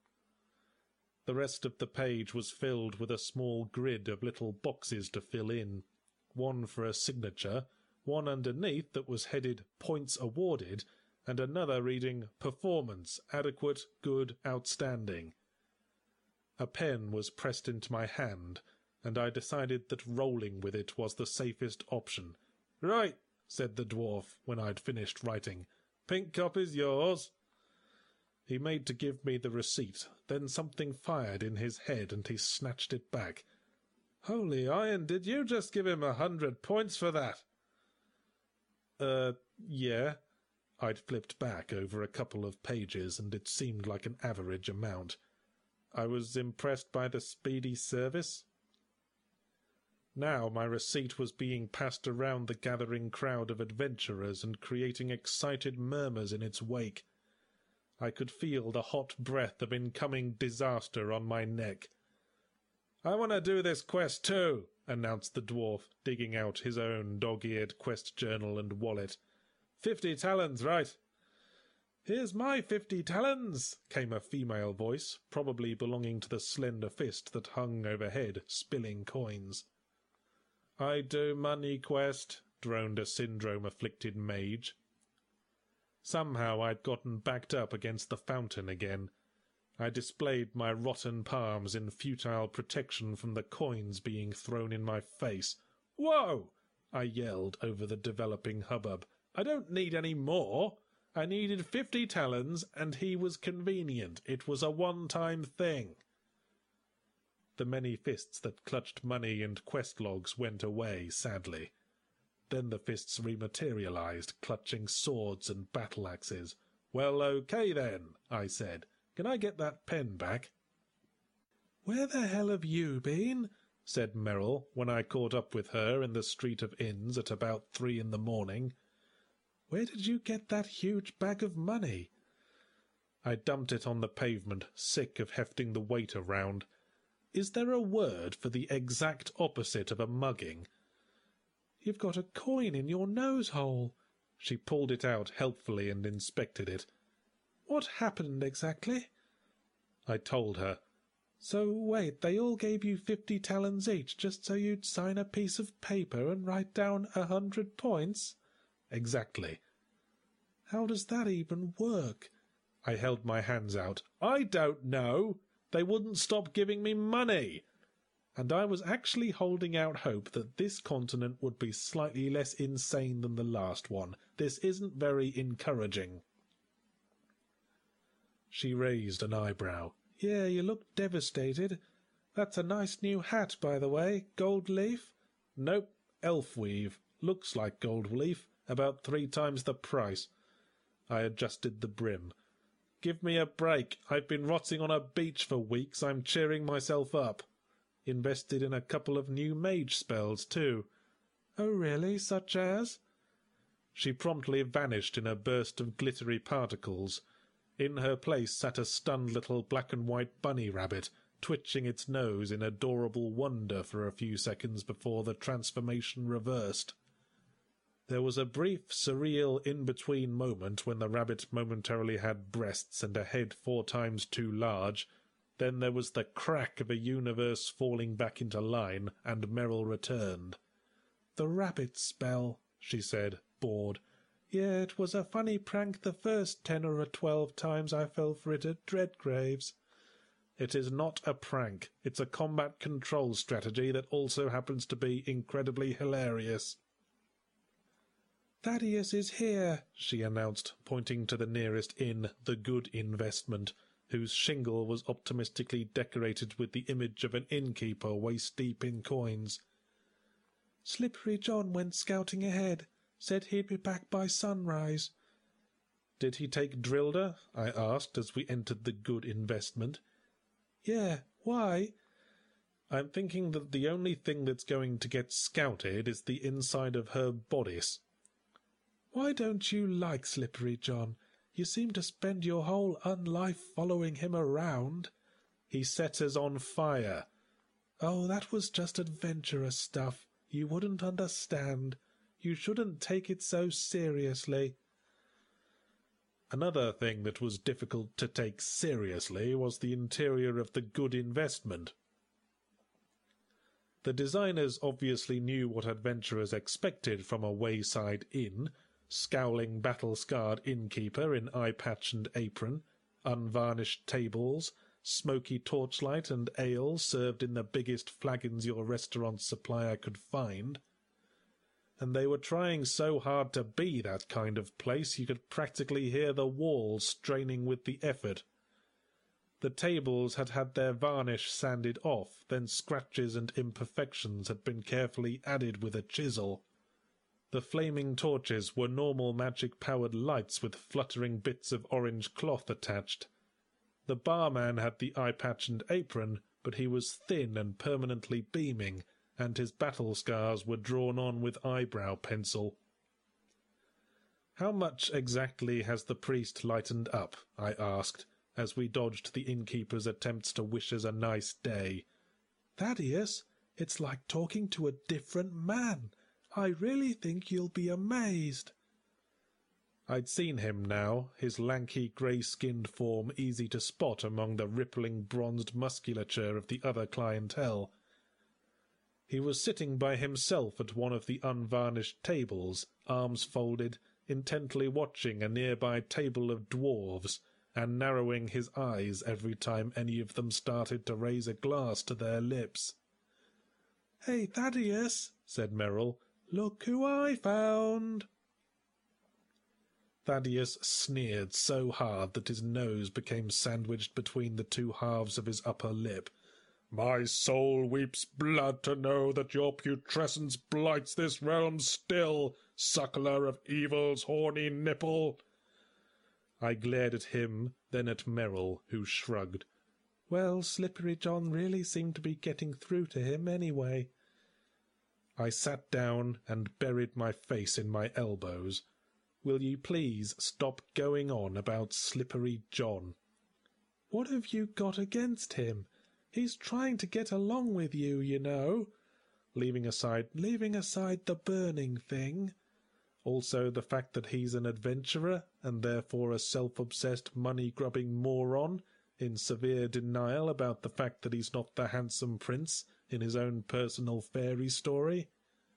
The rest of the page was filled with a small grid of little boxes to fill in. One for a signature, one underneath that was headed Points Awarded, and another reading Performance, Adequate, Good, Outstanding. A pen was pressed into my hand, and I decided that rolling with it was the safest option. "Right," said the dwarf, when I'd finished writing. "Pink copy's yours." He made to give me the receipt, then something fired in his head and he snatched it back. "Holy iron, did you just give him a hundred points for that?" Uh, yeah. I'd flipped back over a couple of pages and it seemed like an average amount. I was impressed by the speedy service. Now my receipt was being passed around the gathering crowd of adventurers and creating excited murmurs in its wake. I could feel the hot breath of incoming disaster on my neck. "I want to do this quest too," announced the dwarf, digging out his own dog-eared quest journal and wallet. Fifty talons, right?" "Here's my fifty talons," came a female voice, probably belonging to the slender fist that hung overhead, spilling coins. "I do money quest," droned a syndrome-afflicted mage. Somehow I'd gotten backed up against the fountain again. I displayed my rotten palms in futile protection from the coins being thrown in my face. "Whoa!" I yelled over the developing hubbub. "I don't need any more. I needed fifty talons, and he was convenient. It was a one-time thing." The many fists that clutched money and quest logs went away, sadly. Then the fists rematerialized, clutching swords and battle-axes. "Well, okay then," I said. "Can I get that pen back?" "Where the hell have you been?" said Merrill, when I caught up with her in the Street of Inns at about three in the morning. "Where did you get that huge bag of money?" I dumped it on the pavement, sick of hefting the weight around. Is there a word for the exact opposite of a mugging? "You've got a coin in your nose-hole." She pulled it out helpfully and inspected it. "What happened exactly?" I told her. "So wait, they all gave you fifty talons each just so you'd sign a piece of paper and write down a hundred points?" "Exactly." "How does that even work?" I held my hands out. "I don't know. They wouldn't stop giving me money." And I was actually holding out hope that this continent would be slightly less insane than the last one. This isn't very encouraging. She raised an eyebrow. "Yeah, you look devastated. That's a nice new hat, by the way. Gold leaf?" "Nope, elf weave. Looks like gold leaf. About three times the price." I adjusted the brim. "Give me a break. I've been rotting on a beach for weeks. I'm cheering myself up. Invested in a couple of new mage spells, too." "Oh, really? Such as?" She promptly vanished in a burst of glittery particles. In her place sat a stunned little black-and-white bunny rabbit, twitching its nose in adorable wonder for a few seconds before the transformation reversed. There was a brief, surreal in-between moment when the rabbit momentarily had breasts and a head four times too large. Then there was the crack of a universe falling back into line, and Merrill returned. "The rabbit spell," she said, bored. "Yeah, it was a funny prank the first ten or twelve times I fell for it at Dreadgraves." "It is not a prank. It's a combat control strategy that also happens to be incredibly hilarious." "Thaddeus is here," she announced, pointing to the nearest inn, the Good Investment, whose shingle was optimistically decorated with the image of an innkeeper waist-deep in coins. "Slippery John went scouting ahead, said he'd be back by sunrise." "Did he take Drilder?" I asked as we entered the Good Investment. "Yeah, why?" "I'm thinking that the only thing that's going to get scouted is the inside of her bodice." "Why don't you like Slippery John? You seem to spend your whole unlife following him around." "He set us on fire." "Oh, that was just adventurous stuff. You wouldn't understand. You shouldn't take it so seriously." Another thing that was difficult to take seriously was the interior of the Good Investment. The designers obviously knew what adventurers expected from a wayside inn: scowling battle-scarred innkeeper in eye-patch and apron, unvarnished tables, smoky torchlight and ale served in the biggest flagons your restaurant supplier could find. And they were trying so hard to be that kind of place you could practically hear the walls straining with the effort. The tables had had their varnish sanded off, then scratches and imperfections had been carefully added with a chisel. The flaming torches were normal magic-powered lights with fluttering bits of orange cloth attached. The barman had the eye-patch and apron, but he was thin and permanently beaming, and his battle scars were drawn on with eyebrow pencil. "How much exactly has the priest lightened up?" I asked, as we dodged the innkeeper's attempts to wish us a nice day. "Thaddeus, it's like talking to a different man. I really think you'll be amazed." I'd seen him now, his lanky grey-skinned form easy to spot among the rippling bronzed musculature of the other clientele. He was sitting by himself at one of the unvarnished tables, arms folded, intently watching a nearby table of dwarves, and narrowing his eyes every time any of them started to raise a glass to their lips. "Hey, Thaddeus," said Merrill, "look who I found." Thaddeus sneered so hard that his nose became sandwiched between the two halves of his upper lip. "My soul weeps blood to know that your putrescence blights this realm still, suckler of evil's horny nipple." I glared at him, then at Merrill, who shrugged. "Well, Slippery John really seemed to be getting through to him anyway." I sat down and buried my face in my elbows. "Will you please stop going on about Slippery John?" "What have you got against him? He's trying to get along with you, you know. Leaving aside, leaving aside the burning thing. Also the fact that he's an adventurer, and therefore a self-obsessed, money-grubbing moron, in severe denial about the fact that he's not the handsome prince in his own personal fairy story."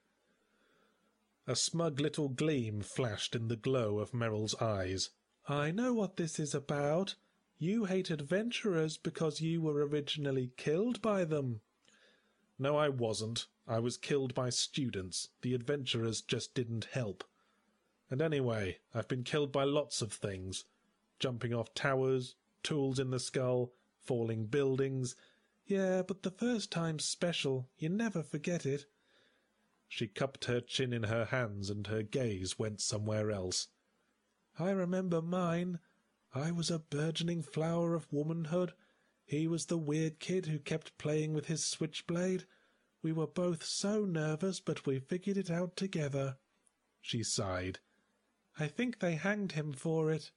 A smug little gleam flashed in the glow of Merrill's eyes. "I know what this is about. You hate adventurers because you were originally killed by them." "No, I wasn't. I was killed by students. The adventurers just didn't help. And anyway, I've been killed by lots of things. Jumping off towers, tools in the skull, falling buildings." "Yeah, but the first time's special. You never forget it." She cupped her chin in her hands and her gaze went somewhere else. "I remember mine. I was a burgeoning flower of womanhood. He was the weird kid who kept playing with his switchblade. We were both so nervous, but we figured it out together." She sighed. "I think they hanged him for it."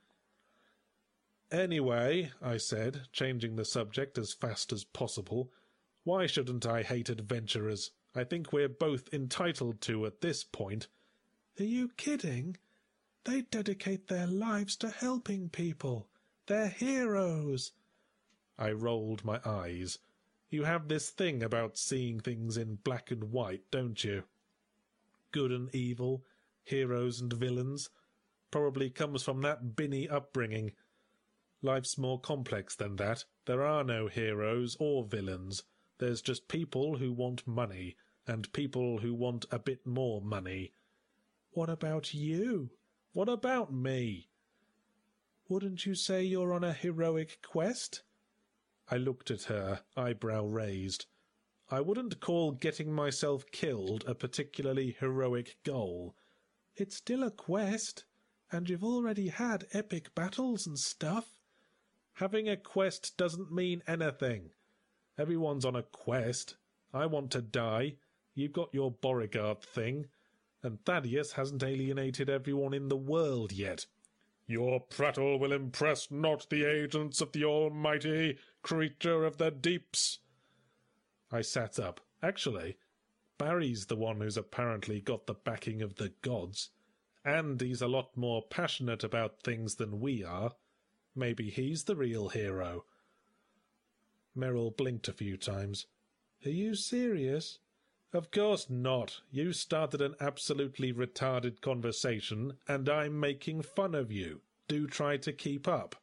"Anyway," I said, changing the subject as fast as possible, "why shouldn't I hate adventurers? I think we're both entitled to at this point." "Are you kidding? They dedicate their lives to helping people. They're heroes." I rolled my eyes. "You have this thing about seeing things in black and white, don't you? Good and evil, heroes and villains. Probably comes from that binny upbringing. Life's more complex than that. There are no heroes or villains. There's just people who want money, and people who want a bit more money." What about you? What about me? Wouldn't you say you're on a heroic quest? I looked at her, eyebrow raised. I wouldn't call getting myself killed a particularly heroic goal. It's still a quest, and you've already had epic battles and stuff. Having a quest doesn't mean anything. Everyone's on a quest. I want to die. You've got your Beauregard thing. And Thaddeus hasn't alienated everyone in the world yet. Your prattle will impress not the agents of the almighty creature of the deeps. I sat up. Actually, Barry's the one who's apparently got the backing of the gods. And he's a lot more passionate about things than we are. Maybe he's the real hero. Merrill blinked a few times. Are you serious? Of course not. You started an absolutely retarded conversation, and I'm making fun of you. Do try to keep up.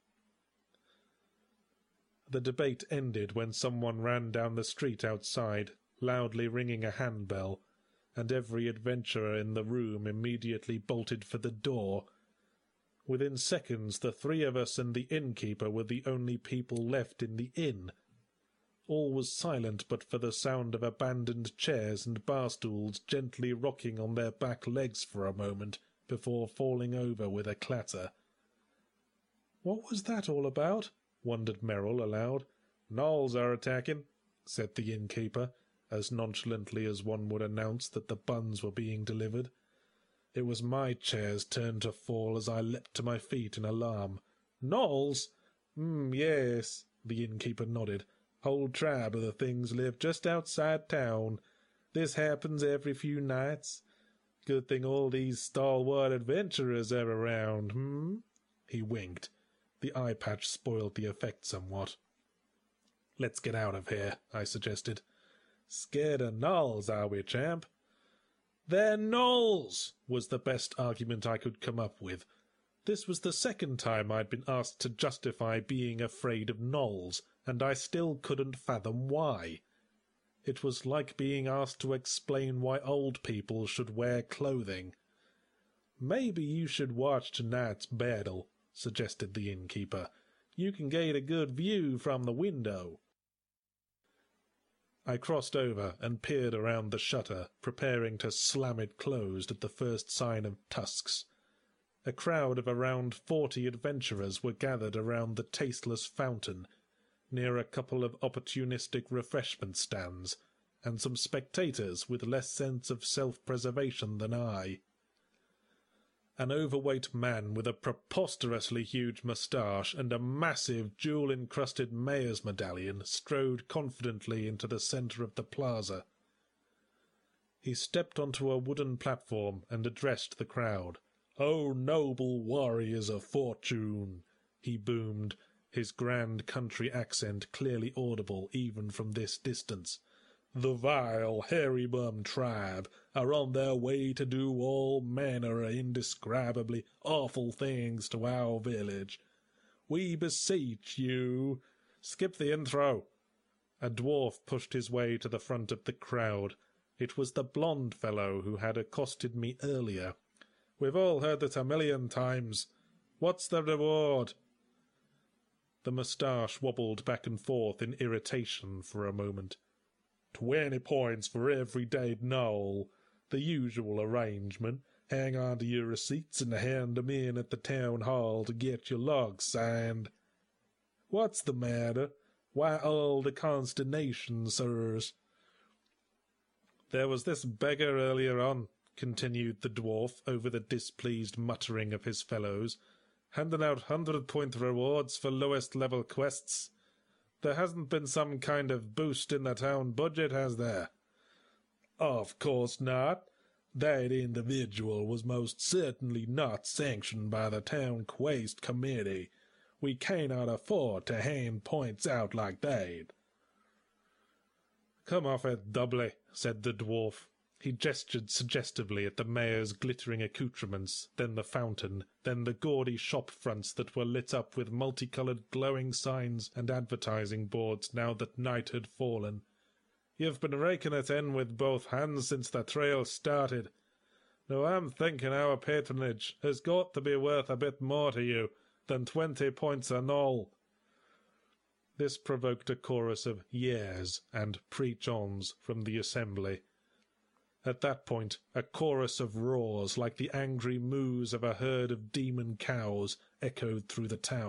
The debate ended when someone ran down the street outside, loudly ringing a handbell, and every adventurer in the room immediately bolted for the door. Within seconds, the three of us and the innkeeper were the only people left in the inn. All was silent but for the sound of abandoned chairs and bar-stools gently rocking on their back legs for a moment before falling over with a clatter. "What was that all about?" wondered Merrill aloud. "Gnolls are attacking," said the innkeeper, as nonchalantly as one would announce that the buns were being delivered. It was my chair's turn to fall as I leapt to my feet in alarm. "Gnolls? Hmm, yes," the innkeeper nodded. "Whole tribe of the things live just outside town. This happens every few nights. Good thing all these stalwart adventurers are around, hmm?" He winked. The eye patch spoiled the effect somewhat. "Let's get out of here," I suggested. "Scared of gnolls, are we, champ?" "They're gnolls!" was the best argument I could come up with. This was the second time I'd been asked to justify being afraid of gnolls, and I still couldn't fathom why. It was like being asked to explain why old people should wear clothing. "Maybe you should watch tonight's battle," suggested the innkeeper. "You can get a good view from the window." I crossed over and peered around the shutter, preparing to slam it closed at the first sign of tusks. A crowd of around forty adventurers were gathered around the tasteless fountain, near a couple of opportunistic refreshment stands, and some spectators with less sense of self-preservation than I. An overweight man with a preposterously huge moustache and a massive jewel-encrusted mayor's medallion strode confidently into the centre of the plaza. He stepped onto a wooden platform and addressed the crowd. "O noble warriors of fortune!" he boomed, his grand country accent clearly audible even from this distance. "The vile, hairy-bum tribe are on their way to do all manner of indescribably awful things to our village. We beseech you—" "Skip the intro." A dwarf pushed his way to the front of the crowd. It was the blond fellow who had accosted me earlier. "We've all heard it a million times. What's the reward?" The moustache wobbled back and forth in irritation for a moment. Twenty points for every dead gnoll. The usual arrangement. Hang on to your receipts and hand 'em in at the town hall to get your logs signed." "What's the matter? Why all the consternation, sirs?" "There was this beggar earlier on," continued the dwarf over the displeased muttering of his fellows, "handing out hundred-point rewards for lowest-level quests. There hasn't been some kind of boost in the town budget, has there?" "Of course not. That individual was most certainly not sanctioned by the town quest committee. We cannot afford to hand points out like that." "Come off it, doubly," said the dwarf. He gestured suggestively at the mayor's glittering accoutrements, then the fountain, then the gaudy shop fronts that were lit up with multicoloured glowing signs and advertising boards now that night had fallen. "You've been raking it in with both hands since the trail started. Now I'm thinking our patronage has got to be worth a bit more to you than twenty points a null." This provoked a chorus of yeas and preach-ons from the assembly. At that point, a chorus of roars like the angry moos of a herd of demon cows echoed through the town.